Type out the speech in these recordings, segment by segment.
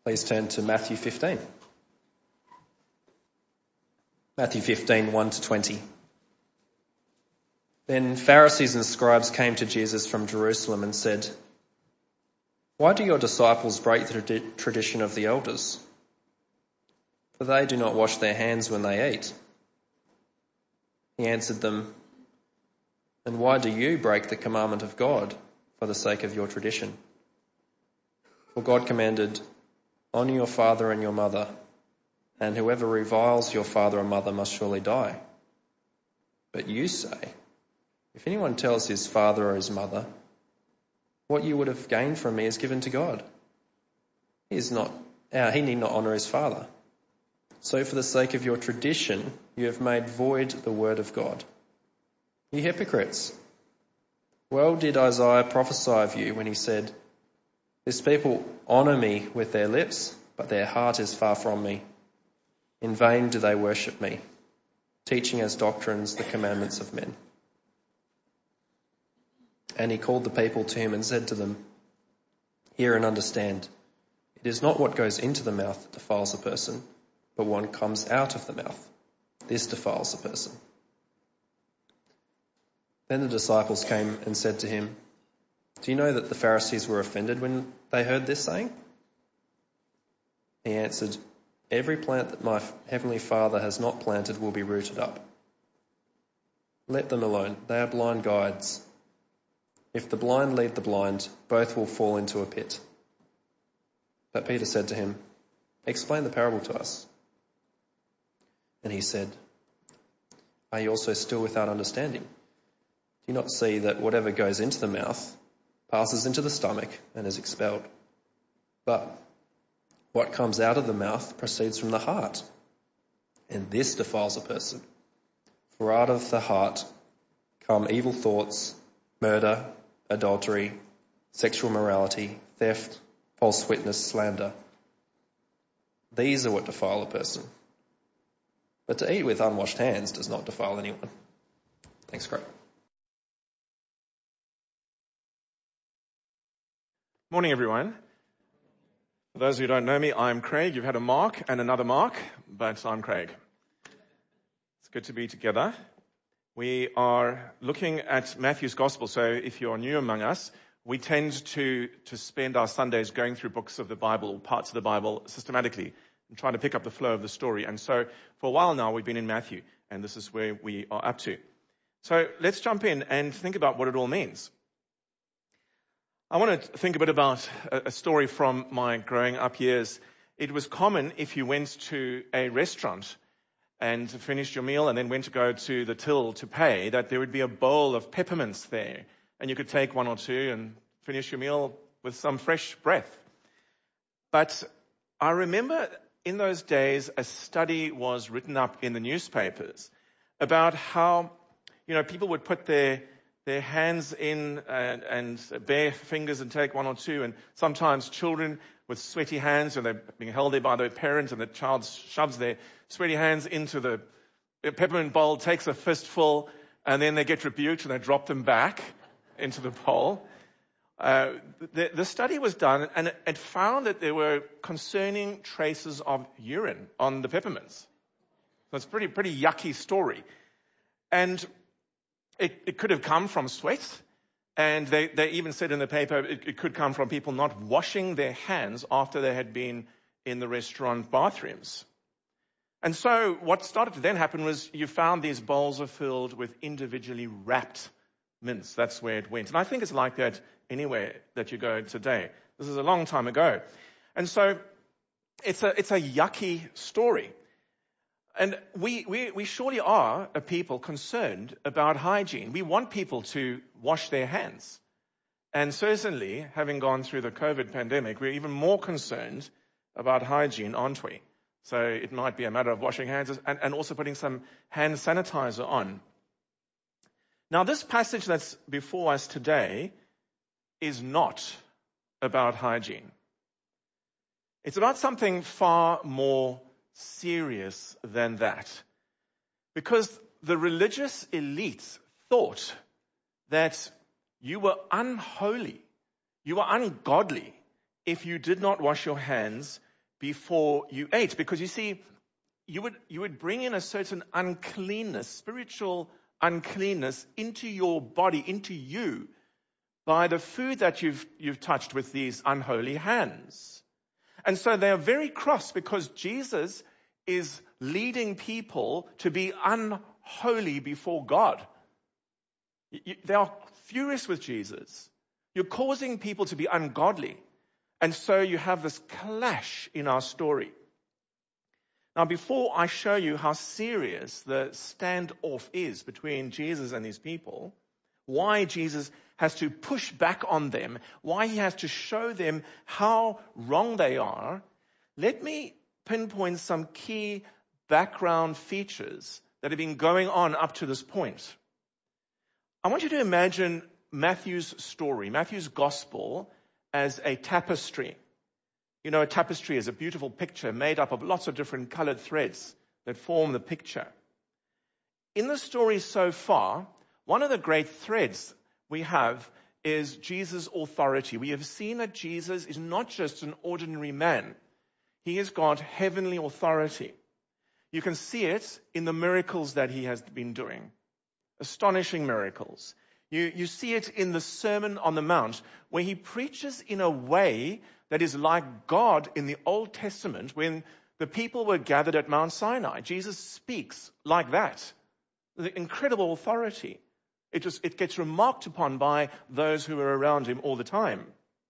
Please turn to Matthew 15. Matthew 15, 1 to 20. Then Pharisees and scribes came to Jesus from Jerusalem and said, "Why do your disciples break the tradition of the elders? For they do not wash their hands when they eat." He answered them, "And why do you break the commandment of God for the sake of your tradition? For God commanded, 'Honour your father and your mother,' and whoever reviles your father or mother must surely die. But you say, if anyone tells his father or his mother, 'What you would have gained from me is given to God,' he need not honour his father. So for the sake of your tradition, you have made void the word of God. You hypocrites! Well did Isaiah prophesy of you when he said, 'This people honour me with their lips, but their heart is far from me. In vain do they worship me, teaching as doctrines the commandments of men.' And he called the people to him and said to them, 'Hear and understand. It is not what goes into the mouth that defiles a person, but what comes out of the mouth. This defiles a person.' Then the disciples came and said to him, 'Do you know that the Pharisees were offended when they heard this saying?' He answered, 'Every plant that my heavenly Father has not planted will be rooted up. Let them alone. They are blind guides. If the blind lead the blind, both will fall into a pit.' But Peter said to him, 'Explain the parable to us.' And he said, 'Are you also still without understanding? Do you not see that whatever goes into the mouth passes into the stomach and is expelled? But what comes out of the mouth proceeds from the heart, and this defiles a person. For out of the heart come evil thoughts, murder, adultery, sexual immorality, theft, false witness, slander. These are what defile a person. But to eat with unwashed hands does not defile anyone." Thanks, Craig. Morning, everyone. For those who don't know me, I'm Craig. You've had a Mark and another Mark, but I'm Craig. It's good to be together. We are looking at Matthew's Gospel, so if you're new among us, we tend to spend our Sundays going through books of the Bible, or parts of the Bible, systematically, and trying to pick up the flow of the story. And so for a while now, we've been in Matthew, and this is where we are up to. So let's jump in and think about what it all means. I want to think a bit about a story from my growing up years. It was common if you went to a restaurant and finished your meal and then went to go to the till to pay, that there would be a bowl of peppermints there. And you could take one or two and finish your meal with some fresh breath. But I remember in those days, a study was written up in the newspapers about how, people would put their hands in and bare fingers and take one or two, and sometimes children with sweaty hands, and they're being held there by their parents, and the child shoves their sweaty hands into the peppermint bowl, takes a fistful, and then they get rebuked and they drop them back into the bowl. The study was done, and it found that there were concerning traces of urine on the peppermints. So it's a pretty yucky story. And it could have come from sweat, and they even said in the paper it could come from people not washing their hands after they had been in the restaurant bathrooms. And so what started to then happen was you found these bowls are filled with individually wrapped mints. That's where it went. And I think it's like that anywhere that you go today. This is a long time ago. And so it's a yucky story. And we surely are a people concerned about hygiene. We want people to wash their hands. And certainly, having gone through the COVID pandemic, we're even more concerned about hygiene, aren't we? So it might be a matter of washing hands and also putting some hand sanitizer on. Now, this passage that's before us today is not about hygiene. It's about something far more serious than that. Because the religious elite thought that you were unholy, you were ungodly if you did not wash your hands before you ate. Because you see, you would bring in a certain uncleanness, spiritual uncleanness into your body, into you, by the food that you've touched with these unholy hands. And so they are very cross because Jesus is leading people to be unholy before God. They are furious with Jesus. You're causing people to be ungodly. And so you have this clash in our story. Now, before I show you how serious the standoff is between Jesus and his people, why Jesus has to push back on them, why he has to show them how wrong they are, let me pinpoint some key background features that have been going on up to this point. I want you to imagine Matthew's story, Matthew's gospel, as a tapestry. You know, a tapestry is a beautiful picture made up of lots of different colored threads that form the picture. In the story so far, one of the great threads we have is Jesus' authority. We have seen that Jesus is not just an ordinary man. He has got heavenly authority. You can see it in the miracles that he has been doing. Astonishing miracles. You see it in the Sermon on the Mount, where he preaches in a way that is like God in the Old Testament when the people were gathered at Mount Sinai. Jesus speaks like that. The incredible authority. It gets remarked upon by those who are around him all the time.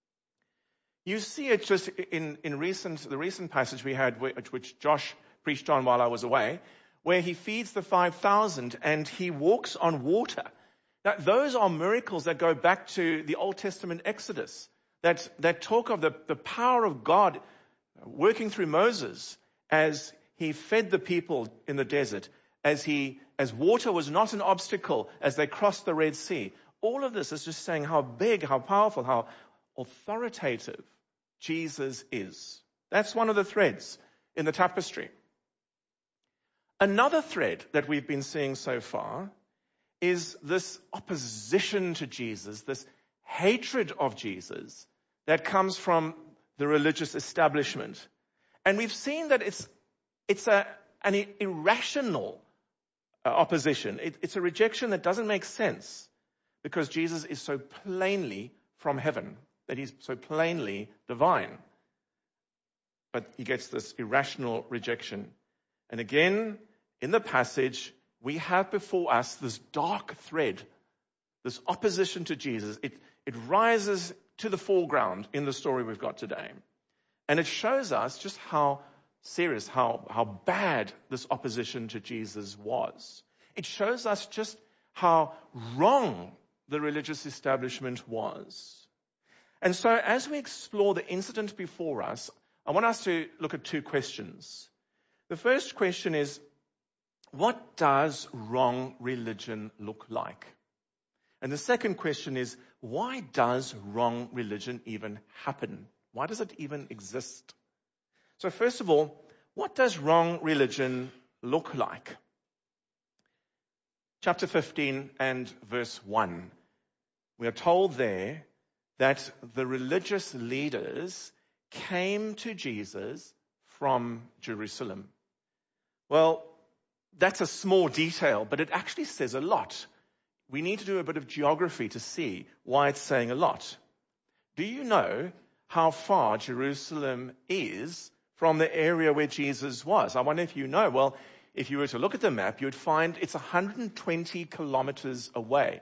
You see it just in the recent passage we had, which Josh preached on while I was away, where he feeds the 5,000 and he walks on water. Now, those are miracles that go back to the Old Testament Exodus, that talk of the power of God working through Moses as he fed the people in the desert, as water was not an obstacle as they crossed the Red Sea. All of this is just saying how big, how powerful, how authoritative Jesus is. That's one of the threads in the tapestry. Another thread that we've been seeing so far is this opposition to Jesus, this hatred of Jesus that comes from the religious establishment. And we've seen that it's an irrational opposition. It's a rejection that doesn't make sense because Jesus is so plainly from heaven, that he's so plainly divine. But he gets this irrational rejection. And again, in the passage, we have before us this dark thread, this opposition to Jesus. It rises to the foreground in the story we've got today. And it shows us just how serious, how bad this opposition to Jesus was. It shows us just how wrong the religious establishment was. And so as we explore the incident before us, I want us to look at two questions. The first question is, what does wrong religion look like? And the second question is, why does wrong religion even happen? Why does it even exist? So first of all, what does wrong religion look like? Chapter 15 and verse 1. We are told there that the religious leaders came to Jesus from Jerusalem. Well, that's a small detail, but it actually says a lot. We need to do a bit of geography to see why it's saying a lot. Do you know how far Jerusalem is from the area where Jesus was? I wonder if you know. Well, if you were to look at the map, you would find it's 120 kilometers away.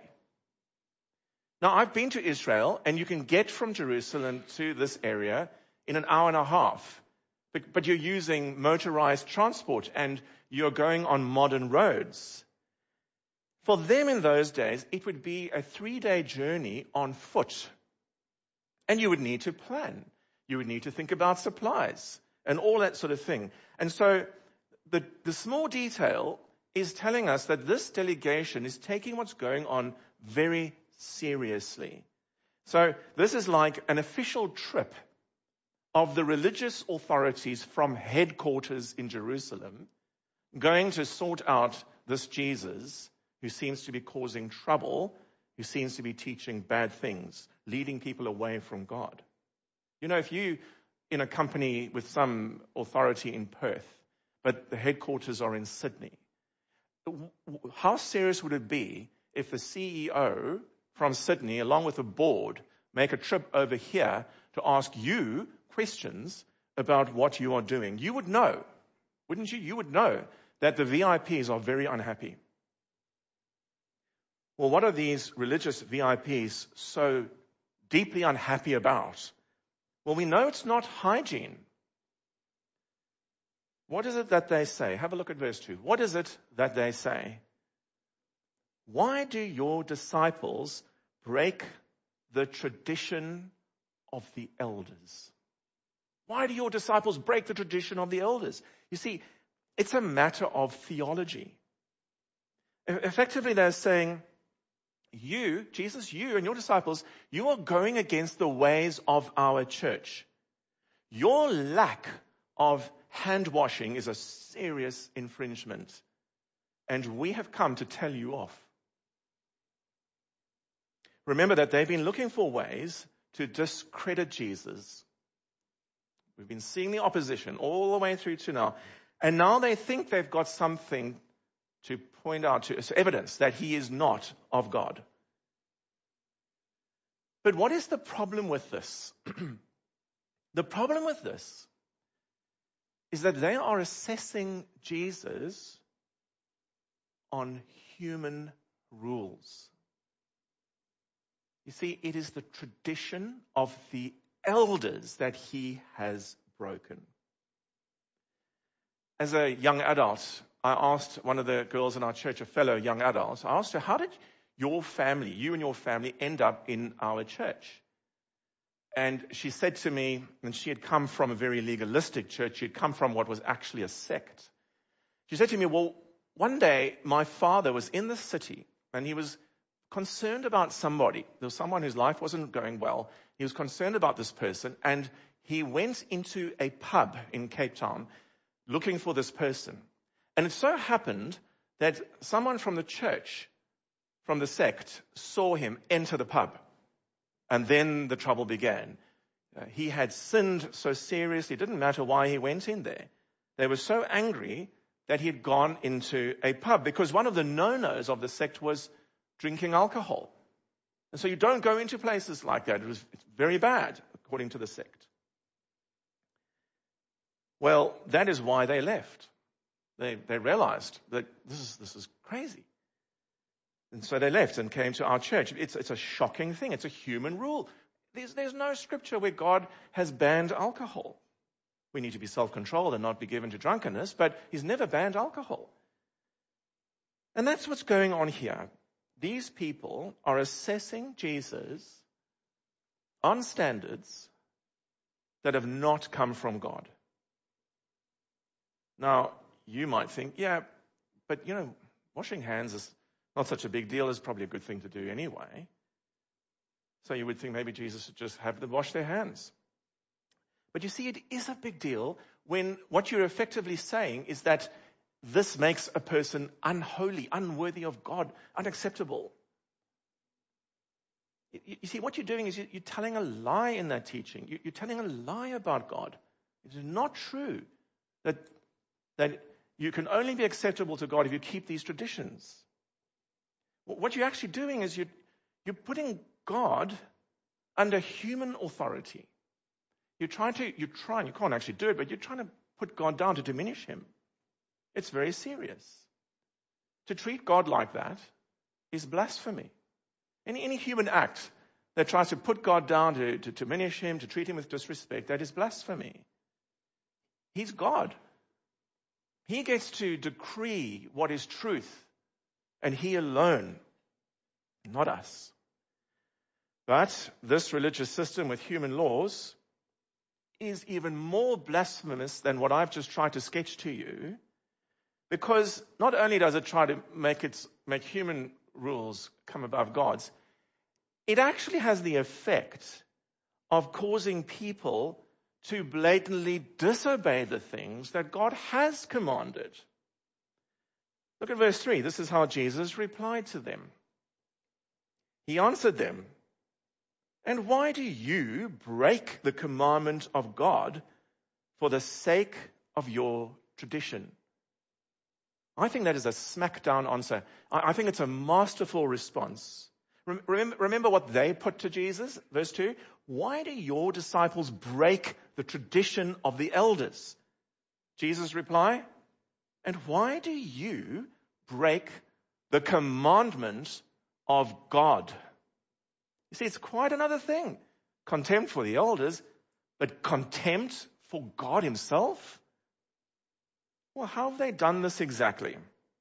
Now, I've been to Israel, and you can get from Jerusalem to this area in an hour and a half. But you're using motorized transport, and you're going on modern roads. For them in those days, it would be a 3-day journey on foot. And you would need to plan. You would need to think about supplies and all that sort of thing. And so the small detail is telling us that this delegation is taking what's going on very seriously. So this is like an official trip of the religious authorities from headquarters in Jerusalem going to sort out this Jesus who seems to be causing trouble, who seems to be teaching bad things, leading people away from God. You know, if you in a company with some authority in Perth, but the headquarters are in Sydney. How serious would it be if the CEO from Sydney, along with the board, make a trip over here to ask you questions about what you are doing? You would know, wouldn't you? You would know that the VIPs are very unhappy. Well, what are these religious VIPs so deeply unhappy about? Well, we know it's not hygiene. What is it that they say? Have a look at verse 2. What is it that they say? Why do your disciples break the tradition of the elders? Why do your disciples break the tradition of the elders? You see, it's a matter of theology. Effectively, they're saying, you, Jesus, you and your disciples, you are going against the ways of our church. Your lack of hand washing is a serious infringement, and we have come to tell you off. Remember that they've been looking for ways to discredit Jesus. We've been seeing the opposition all the way through to now, and now they think they've got something to point out to, as evidence that he is not of God. But what is the problem with this? The problem with this is that they are assessing Jesus on human rules. You see, it is the tradition of the elders that he has broken. As a young adult, I asked one of the girls in our church, a fellow young adult, I asked her, how did your family, you and your family, end up in our church? And she said to me, and she had come from a very legalistic church, she had come from what was actually a sect. She said to me, well, one day my father was in the city and he was concerned about somebody. There was someone whose life wasn't going well. He was concerned about this person, and he went into a pub in Cape Town looking for this person. And it so happened that someone from the church, from the sect, saw him enter the pub. And then the trouble began. He had sinned so seriously, it didn't matter why he went in there. They were so angry that he had gone into a pub, because one of the no-nos of the sect was drinking alcohol. And so you don't go into places like that. It's very bad, according to the sect. Well, that is why they left. They realized that this is crazy. And so they left and came to our church. It's a shocking thing. It's a human rule. There's no scripture where God has banned alcohol. We need to be self-controlled and not be given to drunkenness, but he's never banned alcohol. And that's what's going on here. These people are assessing Jesus on standards that have not come from God. Now, you might think, yeah, but washing hands is not such a big deal. It's probably a good thing to do anyway. So you would think maybe Jesus should just have them wash their hands. But you see, it is a big deal when what you're effectively saying is that this makes a person unholy, unworthy of God, unacceptable. You see, what you're doing is you're telling a lie in that teaching. You're telling a lie about God. It is not true that you can only be acceptable to God if you keep these traditions. What you're actually doing is you're putting God under human authority. You can't actually do it, but you're trying to put God down to diminish him. It's very serious. To treat God like that is blasphemy. Any human act that tries to put God down, to diminish him, to treat him with disrespect, that is blasphemy. He's God. He gets to decree what is truth, and he alone, not us. But this religious system with human laws is even more blasphemous than what I've just tried to sketch to you, because not only does it try to make human rules come above God's, it actually has the effect of causing people to blatantly disobey the things that God has commanded. Look at verse 3. This is how Jesus replied to them. He answered them, And why do you break the commandment of God for the sake of your tradition? I think that is a smackdown answer. I think it's a masterful response. Remember what they put to Jesus? Verse 2. Why do your disciples break the tradition of the elders? Jesus' reply. And why do you break the commandment of God? You see, it's quite another thing. Contempt for the elders, but contempt for God himself? Well, how have they done this exactly?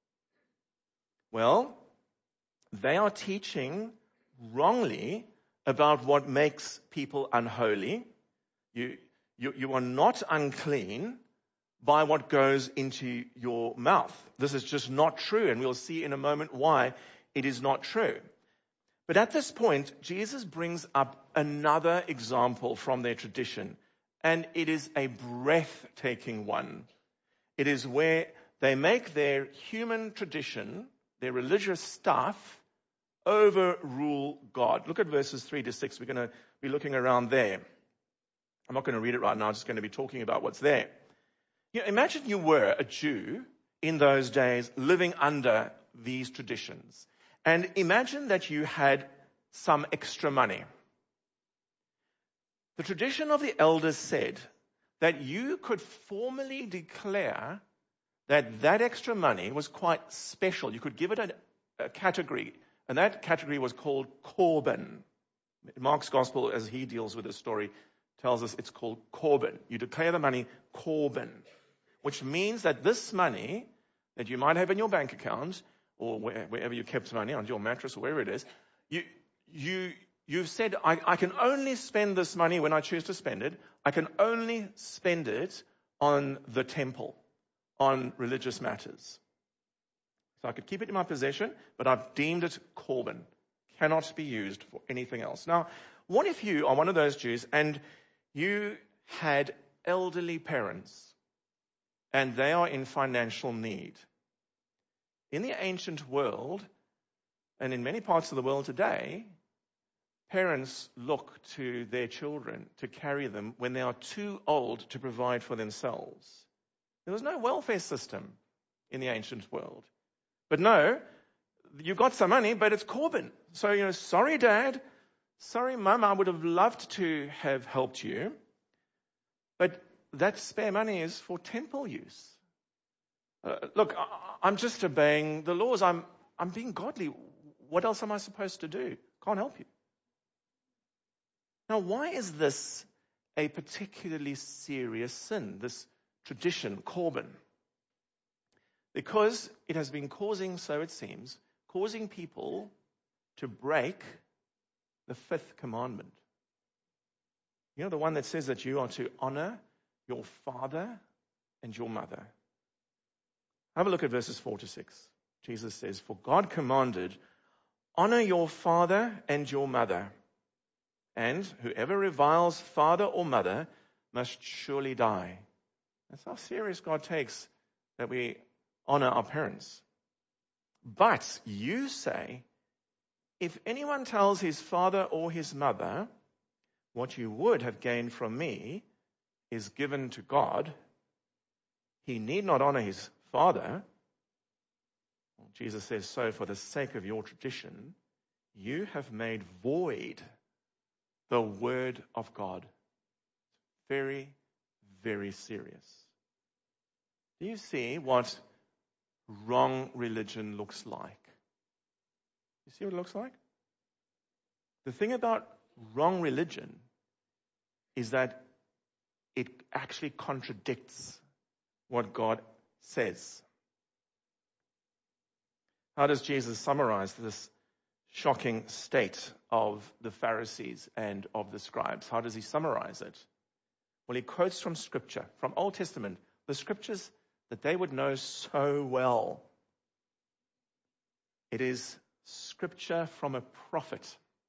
Well, they are teaching wrongly about what makes people unholy. You are not unclean by what goes into your mouth. This is just not true, and we'll see in a moment why it is not true. But at this point, Jesus brings up another example from their tradition, and it is a breathtaking one. It is where they make their human tradition, their religious stuff, overrule God. Look at verses 3-6. We're going to be looking around there. I'm not going to read it right now. I'm just going to be talking about what's there. Imagine you were a Jew in those days living under these traditions. And imagine that you had some extra money. The tradition of the elders said that you could formally declare that that extra money was quite special. You could give it a category, and that category was called Korban. Mark's gospel, as he deals with this story, tells us it's called Korban. You declare the money Korban, which means that this money that you might have in your bank account, or wherever you kept money, on your mattress or wherever it is, you've said, I can only spend this money when I choose to spend it. I can only spend it on the temple, on religious matters. So I could keep it in my possession, but I've deemed it Korban. Cannot be used for anything else. Now, what if you are one of those Jews and you had elderly parents and they are in financial need? In the ancient world, and in many parts of the world today, parents look to their children to carry them when they are too old to provide for themselves. There was no welfare system in the ancient world. But no, you got some money, but it's Korban. So, sorry, Dad. Sorry, Mum, I would have loved to have helped you. But that spare money is for temple use. Look, I'm just obeying the laws. I'm being godly. What else am I supposed to do? Can't help you. Now, why is this a particularly serious sin, this tradition, Korban? Because it has been causing, so it seems, causing people to break the fifth commandment. The one that says that you are to honor your father and your mother. Have a look at verses 4-6. Jesus says, for God commanded, honor your father and your mother, and whoever reviles father or mother must surely die. That's how serious God takes that we honor our parents. But you say, if anyone tells his father or his mother, what you would have gained from me is given to God, he need not honor his father. Well, Jesus says, so for the sake of your tradition, you have made void the word of God. Very, very serious. Do you see what wrong religion looks like? You see what it looks like? The thing about wrong religion is that it actually contradicts what God says. How does Jesus summarize this shocking state of the Pharisees and of the scribes? How does he summarize it? Well, he quotes from Scripture, from Old Testament, the Scriptures that they would know so well. It is Scripture from a prophet.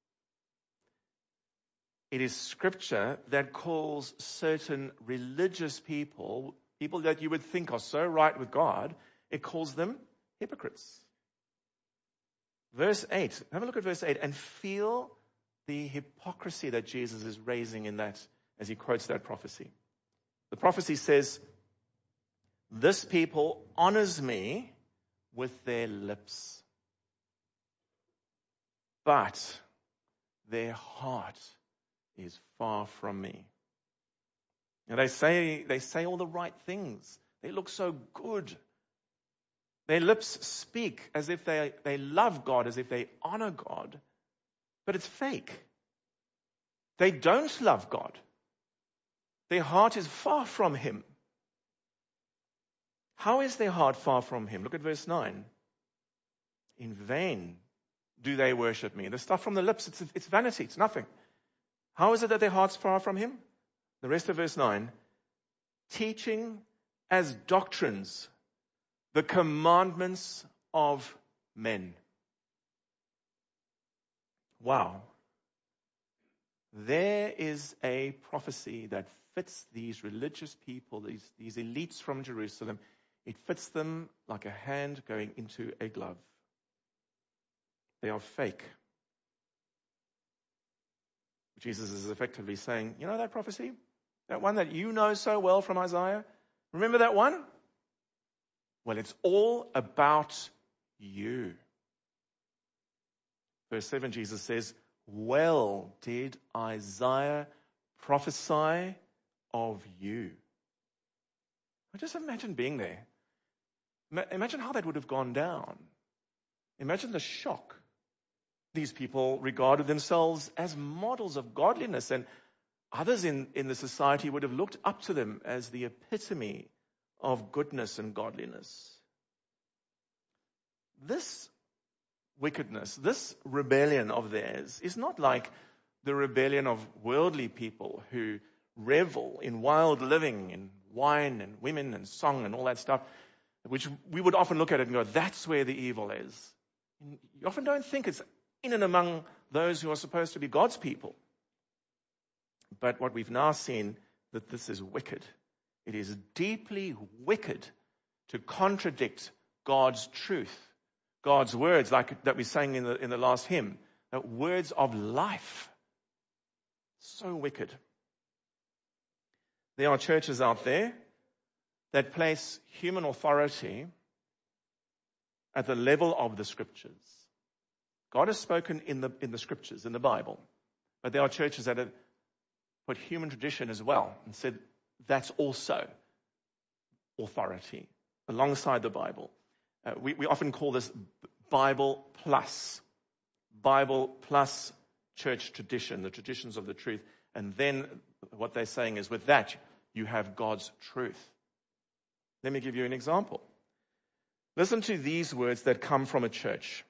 It is Scripture that calls certain religious people that you would think are so right with God, it calls them hypocrites. Verse 8, have a look at verse 8, and feel the hypocrisy that Jesus is raising in that, as he quotes that prophecy. The prophecy says, "This people honors me with their lips, but their heart is far from me." And they say all the right things. They look so good. Their lips speak as if they love God, as if they honor God. But it's fake. They don't love God. Their heart is far from Him. How is their heart far from Him? Look at verse 9. "In vain do they worship me." The stuff from the lips, it's vanity. It's nothing. How is it that their heart's far from Him? The rest of verse 9. "Teaching as doctrines the commandments of men." Wow. There is a prophecy that fits these religious people, these elites from Jerusalem. It fits them like a hand going into a glove. They are fake. Jesus is effectively saying, you know that prophecy? That one that you know so well from Isaiah? Remember that one? Well, it's all about you. Verse 7, Jesus says, "Well did Isaiah prophesy of you." Now just imagine being there. Imagine how that would have gone down. Imagine the shock. These people regarded themselves as models of godliness, and others in the society would have looked up to them as the epitome of goodness and godliness. This wickedness, this rebellion of theirs is not like the rebellion of worldly people who revel in wild living, in wine and women and song and all that stuff, which we would often look at it and go, that's where the evil is. And you often don't think it's in and among those who are supposed to be God's people. But what we've now seen, that this is wicked. It is deeply wicked to contradict God's truth, God's words, like that we sang in the last hymn, words of life. So wicked. There are churches out there that place human authority at the level of the Scriptures. God has spoken in the Scriptures, in the Bible, but there are churches that have put human tradition as well and said that's also authority alongside the Bible. We often call this Bible plus church tradition, the traditions of the truth. And then what they're saying is with that, you have God's truth. Let me give you an example. Listen to these words that come from a church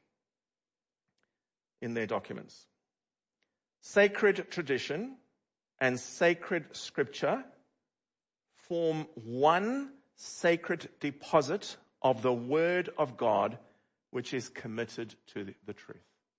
in their documents. Sacred tradition and sacred scripture form one sacred deposit of the Word of God, which is committed to the truth.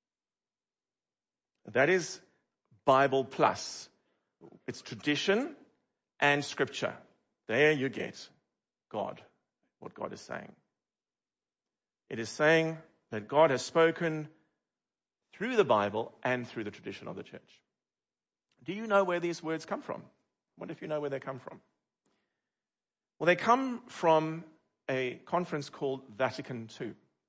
That is Bible plus. It's tradition and scripture. There you get God, what God is saying. It is saying that God has spoken through the Bible and through the tradition of the church. Do you know where these words come from? I wonder if you know where they come from. Well, they come from a conference called Vatican II.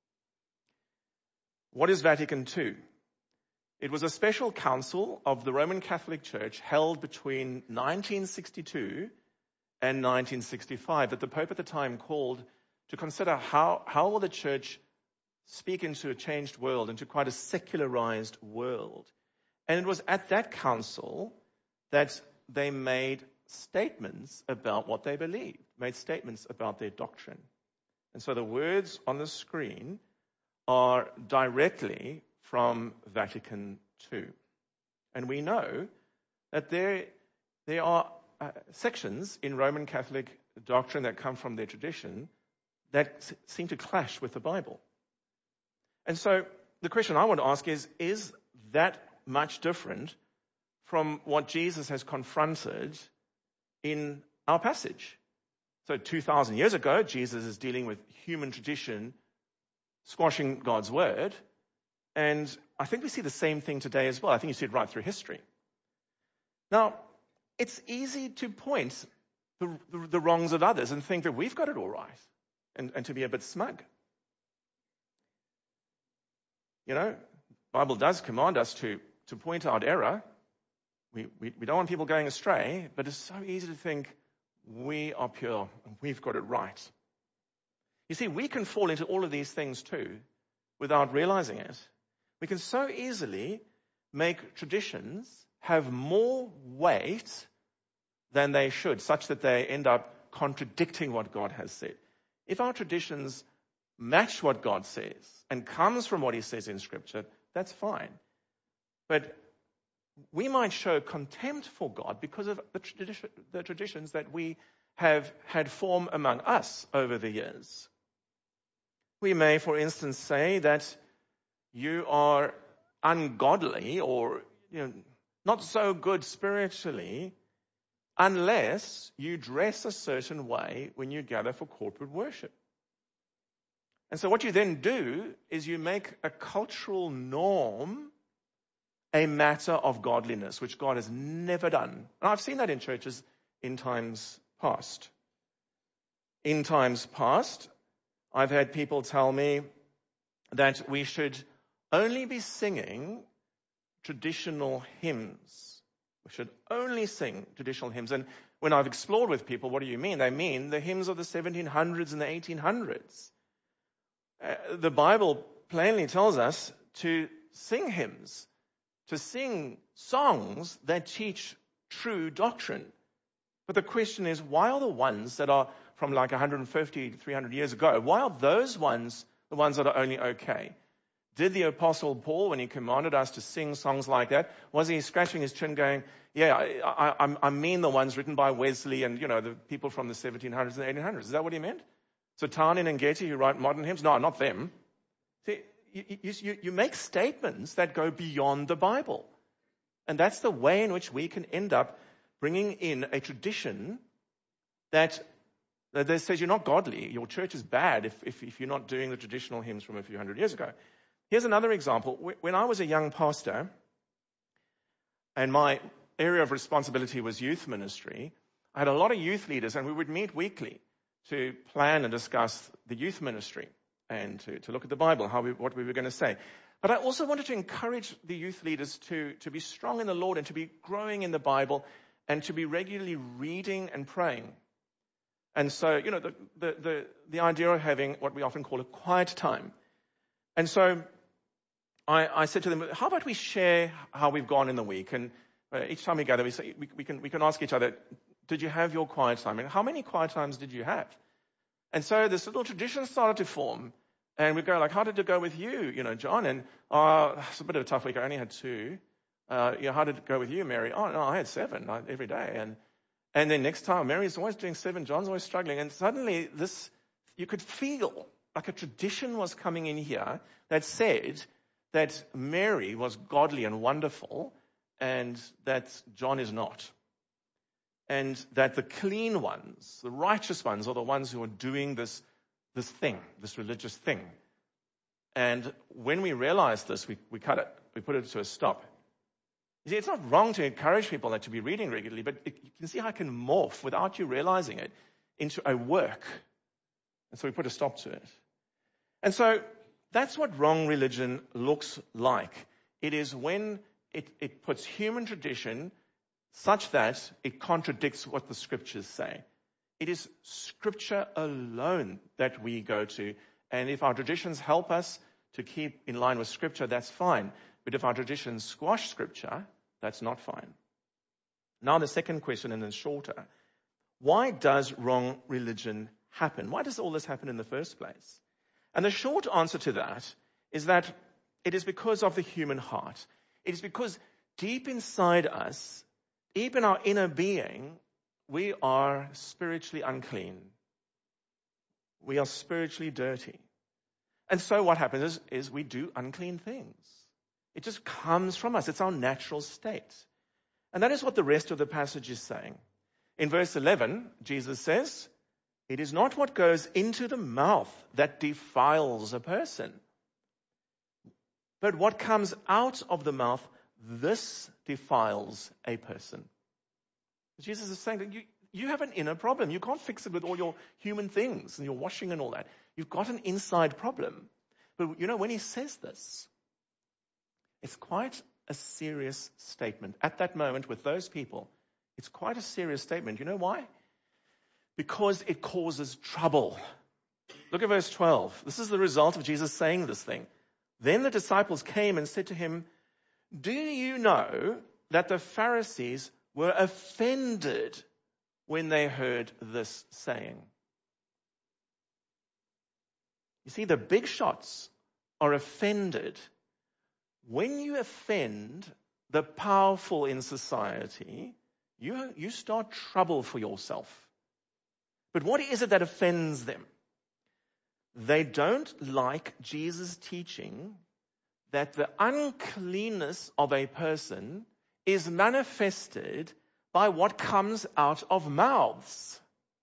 What is Vatican II? It was a special council of the Roman Catholic Church held between 1962 and 1965 that the Pope at the time called to consider how will the church speak into a changed world, into quite a secularized world. And it was at that council that they made statements about what they believed, made statements about their doctrine. And so the words on the screen are directly from Vatican II. And we know that there are sections in Roman Catholic doctrine that come from their tradition that seem to clash with the Bible. And so the question I want to ask is that much different from what Jesus has confronted in our passage? So 2,000 years ago, Jesus is dealing with human tradition, squashing God's word. And I think we see the same thing today as well. I think you see it right through history. Now, it's easy to point the wrongs of others and think that we've got it all right and to be a bit smug. The Bible does command us to point out error. We don't want people going astray, but it's so easy to think we are pure and we've got it right. You see, we can fall into all of these things too without realizing it. We can so easily make traditions have more weight than they should, such that they end up contradicting what God has said. If our traditions match what God says and comes from what he says in Scripture, that's fine. But we might show contempt for God because of the traditions that we have had form among us over the years. We may, for instance, say that you are ungodly or not so good spiritually unless you dress a certain way when you gather for corporate worship. And so what you then do is you make a cultural norm a matter of godliness, which God has never done. And I've seen that in churches in times past. In times past, I've had people tell me that we should only be singing traditional hymns. We should only sing traditional hymns. And when I've explored with people, what do you mean? They mean the hymns of the 1700s and the 1800s. The Bible plainly tells us to sing hymns, to sing songs that teach true doctrine. But the question is, why are the ones that are from like 150 to 300 years ago, why are those ones the ones that are only okay? Did the Apostle Paul, when he commanded us to sing songs like that, was he scratching his chin going, I mean the ones written by Wesley and, the people from the 1700s and 1800s. Is that what he meant? So Tarnin and Getty, who write modern hymns? No, not them. See, you make statements that go beyond the Bible. And that's the way in which we can end up bringing in a tradition that says you're not godly. Your church is bad if you're not doing the traditional hymns from a few hundred years ago. Here's another example. When I was a young pastor, and my area of responsibility was youth ministry, I had a lot of youth leaders, and we would meet weekly to plan and discuss the youth ministry and to look at the Bible, what we were going to say. But I also wanted to encourage the youth leaders to be strong in the Lord and to be growing in the Bible and to be regularly reading and praying. And so, the idea of having what we often call a quiet time. And so I said to them, how about we share how we've gone in the week? And each time we gather, we say, we can ask each other, did you have your quiet time? And how many quiet times did you have? And so this little tradition started to form. And we go like, how did it go with you, John? And it's a bit of a tough week. I only had 2. How did it go with you, Mary? Oh, no, I had 7 every day. And then next time, Mary's always doing 7, John's always struggling. And suddenly you could feel like a tradition was coming in here that said that Mary was godly and wonderful and that John is not. And that the clean ones, the righteous ones, are the ones who are doing this thing, this religious thing. And when we realized this, we cut it. We put it to a stop. You see, it's not wrong to encourage people to be reading regularly, but you can see how it can morph without you realizing it into a work. And so we put a stop to it. And so that's what wrong religion looks like. It is when it puts human tradition such that it contradicts what the Scriptures say. It is Scripture alone that we go to. And if our traditions help us to keep in line with Scripture, that's fine. But if our traditions squash Scripture, that's not fine. Now the second question, and then shorter. Why does wrong religion happen? Why does all this happen in the first place? And the short answer to that is that it is because of the human heart. It is because deep inside us, deep in our inner being, we are spiritually unclean. We are spiritually dirty. And so what happens is we do unclean things. It just comes from us. It's our natural state. And that is what the rest of the passage is saying. In verse 11, Jesus says, it is not what goes into the mouth that defiles a person, But what comes out of the mouth, this defiles a person. Jesus is saying that you have an inner problem. You can't fix it with all your human things and your washing and all that. You've got an inside problem. But when he says this, it's quite a serious statement. At that moment with those people, it's quite a serious statement. You know why? Because it causes trouble. Look at verse 12. This is the result of Jesus saying this thing. Then the disciples came and said to him, "Do you know that the Pharisees were offended when they heard this saying?" You see, the big shots are offended. When you offend the powerful in society, you start trouble for yourself. But what is it that offends them? They don't like Jesus' teaching that the uncleanness of a person is manifested by what comes out of mouths.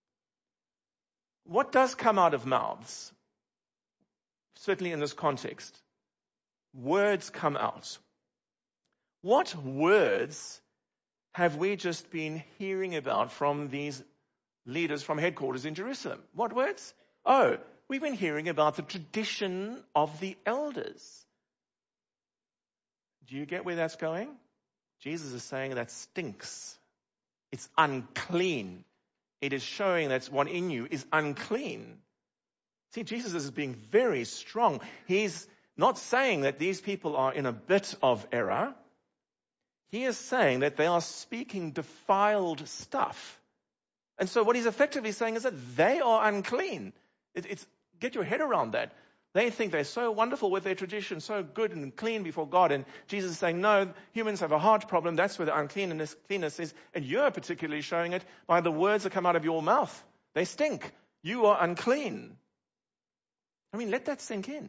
What does come out of mouths? Certainly in this context, words come out. What words have we just been hearing about from these leaders from headquarters in Jerusalem? What words? Oh, we've been hearing about the tradition of the elders. Do you get where that's going? Jesus is saying that stinks. It's unclean. It is showing that what in you is unclean. See, Jesus is being very strong. He's not saying that these people are in a bit of error. He is saying that they are speaking defiled stuff. And so what he's effectively saying is that they are unclean. Get your head around that. They think they're so wonderful with their tradition, so good and clean before God. And Jesus is saying, no, humans have a heart problem. That's where the uncleanness is. And you're particularly showing it by the words that come out of your mouth. They stink. You are unclean. I mean, let that sink in.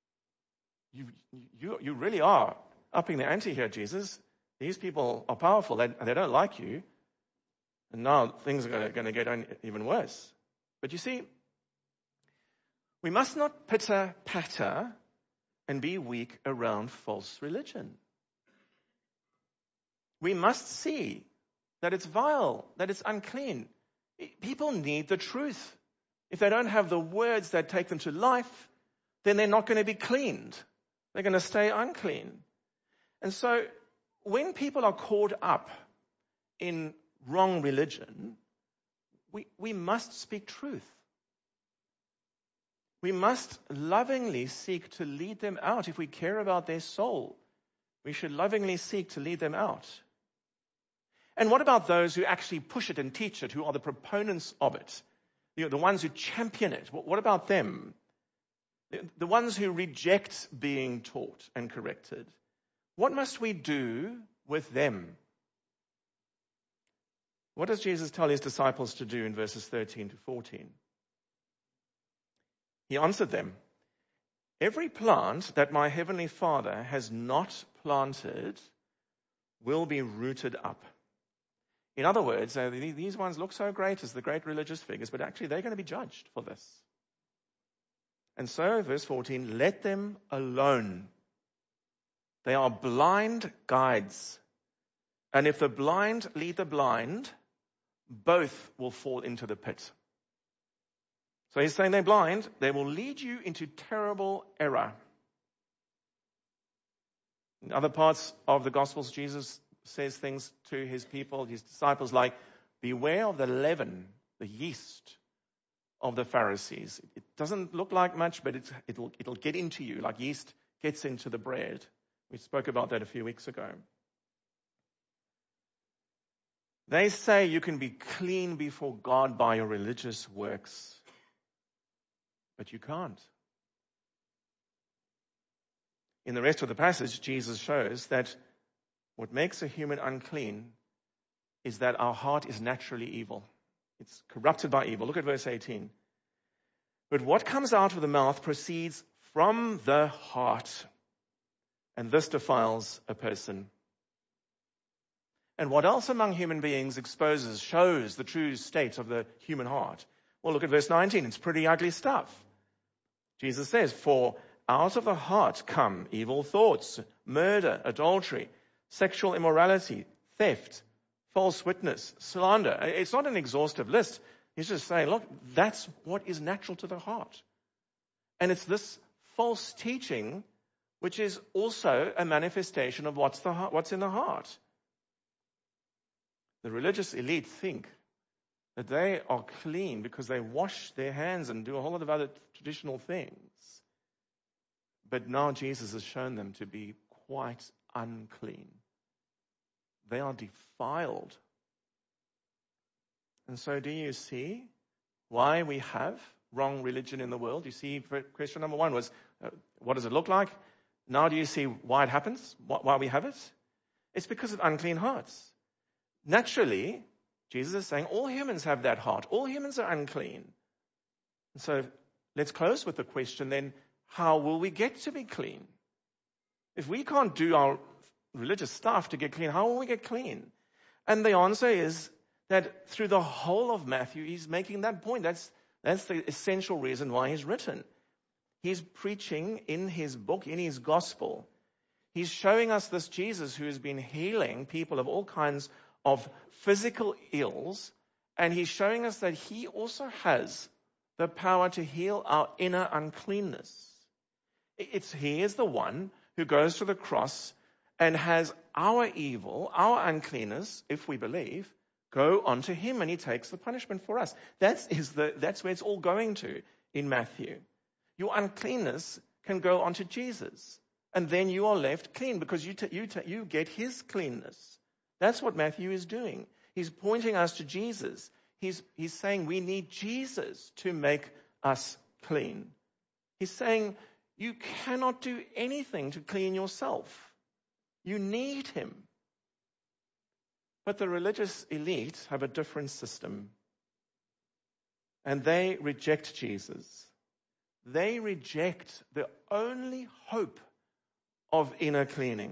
You really are upping the ante here, Jesus. These people are powerful. They don't like you. And now things are going to get even worse. But you see, we must not pitter-patter and be weak around false religion. We must see that it's vile, that it's unclean. People need the truth. If they don't have the words that take them to life, then they're not going to be cleaned. They're going to stay unclean. And so when people are caught up in wrong religion, we must speak truth. We must lovingly seek to lead them out. If we care about their soul, we should lovingly seek to lead them out. And what about those who actually push it and teach it, who are the proponents of it? The ones who champion it. What about them? The ones who reject being taught and corrected. What must we do with them? What does Jesus tell his disciples to do in verses 13 to 14? He answered them, "Every plant that my heavenly Father has not planted will be rooted up." In other words, these ones look so great as the great religious figures, but actually they're going to be judged for this. And so, verse 14, let them alone. They are blind guides. And if the blind lead the blind, both will fall into the pit. So he's saying they're blind. They will lead you into terrible error. In other parts of the Gospels, Jesus says things to his people, his disciples, like, beware of the leaven, the yeast of the Pharisees. It doesn't look like much, but it'll get into you like yeast gets into the bread. We spoke about that a few weeks ago. They say you can be clean before God by your religious works, but you can't. In the rest of the passage, Jesus shows that what makes a human unclean is that our heart is naturally evil. It's corrupted by evil. Look at verse 18. But what comes out of the mouth proceeds from the heart, and this defiles a person. And what else among human beings shows the true state of the human heart? Well, look at verse 19. It's pretty ugly stuff. Jesus says, for out of the heart come evil thoughts, murder, adultery, sexual immorality, theft, false witness, slander. It's not an exhaustive list. He's just saying, look, that's what is natural to the heart. And it's this false teaching which is also a manifestation of what's in the heart. The religious elite think that they are clean because they wash their hands and do a whole lot of other traditional things. But now Jesus has shown them to be quite unclean. They are defiled. And so do you see why we have wrong religion in the world? You see, question number one was, what does it look like? Now do you see why it happens? Why we have it? It's because of unclean hearts. Naturally, Jesus is saying all humans have that heart. All humans are unclean. And so let's close with the question then, how will we get to be clean? If we can't do our religious stuff to get clean, how will we get clean? And the answer is that through the whole of Matthew, he's making that point. That's the essential reason why he's written. He's preaching in his book, in his gospel. He's showing us this Jesus who has been healing people of all kinds of physical ills, and he's showing us that he also has the power to heal our inner uncleanness. He is the one who goes to the cross and has our evil, our uncleanness, if we believe, go onto him, and he takes the punishment for us. That's where it's all going to in Matthew. Your uncleanness can go onto Jesus, and then you are left clean because you get his cleanness. That's what Matthew is doing. He's pointing us to Jesus. He's saying we need Jesus to make us clean. He's saying you cannot do anything to clean yourself. You need him. But the religious elite have a different system. And they reject Jesus. They reject the only hope of inner cleaning.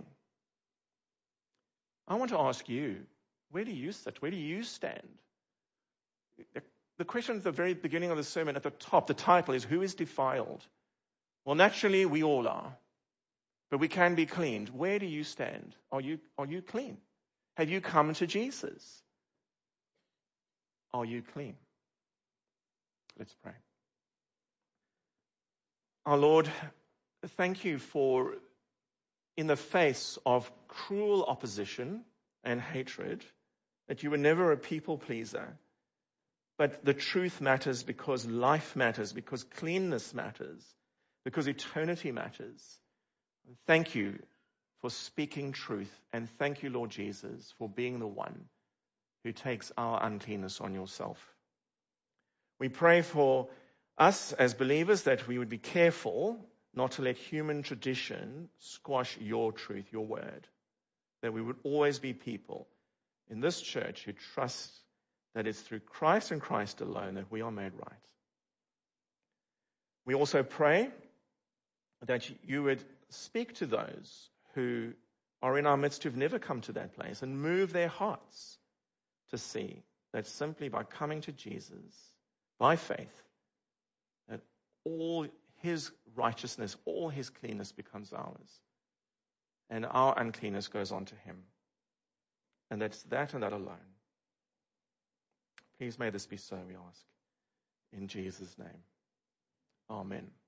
I want to ask you, where do you sit? Where do you stand? The question at the very beginning of the sermon, at the top, the title is, who is defiled? Well, naturally, we all are. But we can be cleaned. Where do you stand? Are you clean? Have you come to Jesus? Are you clean? Let's pray. Our Lord, thank you for, in the face of cruel opposition and hatred, that you were never a people pleaser. But the truth matters because life matters, because cleanness matters, because eternity matters. Thank you for speaking truth, and thank you, Lord Jesus, for being the one who takes our uncleanness on yourself. We pray for us as believers that we would be careful not to let human tradition squash your truth, your word. That we would always be people in this church who trust that it's through Christ and Christ alone that we are made right. We also pray that you would speak to those who are in our midst who've never come to that place and move their hearts to see that simply by coming to Jesus, by faith, that all his righteousness, all his cleanness becomes ours. And our uncleanness goes on to him. And that's that and that alone. Please may this be so, we ask. In Jesus' name. Amen.